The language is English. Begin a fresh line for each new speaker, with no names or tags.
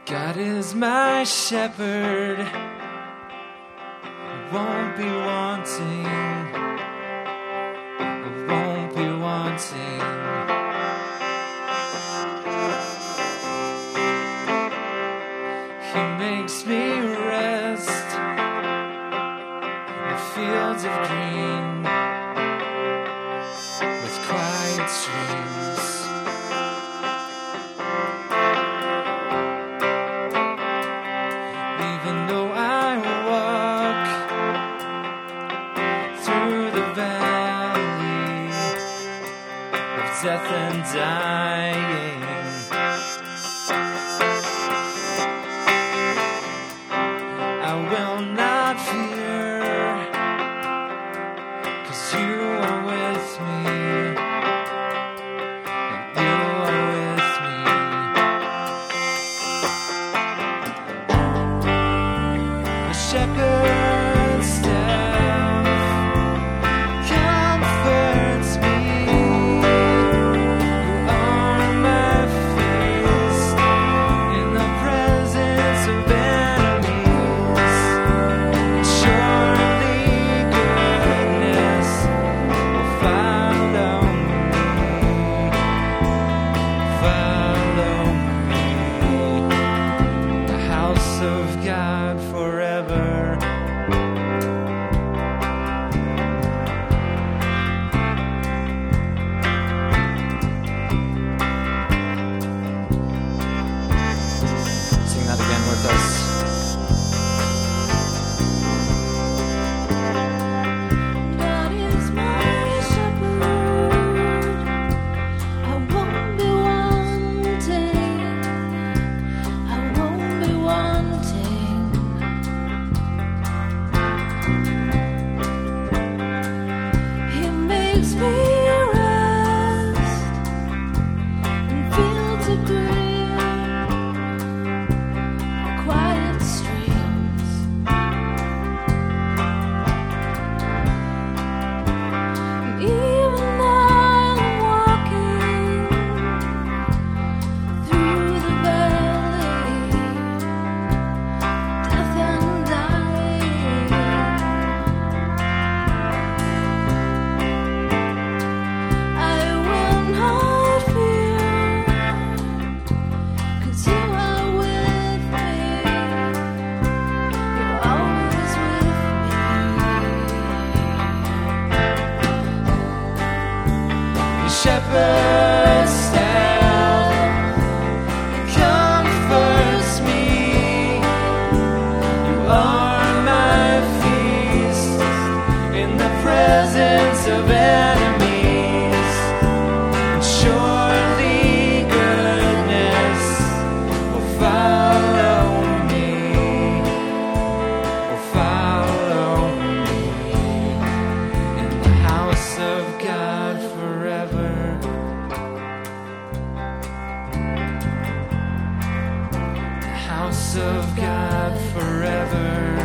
God is my shepherd, I won't be wanting, I won't be wanting. He makes me rest in fields of green with quiet streams. Even though I walk through the valley of death and dying, I will not fear, 'cause you are with me, and you are with me. The shepherd's staff comforts me. You are my feast in the presence of enemies. Surely goodness will follow me, the house of God forever. Sing that again with us.
God is my shepherd, I won't be wanting, I won't be wanting. He makes me rest in fields of green, quiet streams. Even though I'm walking through the valley, death and dying, I will not fear, 'cause you are with me, you're always with me.
The shepherd's staff comforts me. You are my feast in the presence of enemies. And surely goodness will follow me, in the house of God forever. The house of God forever.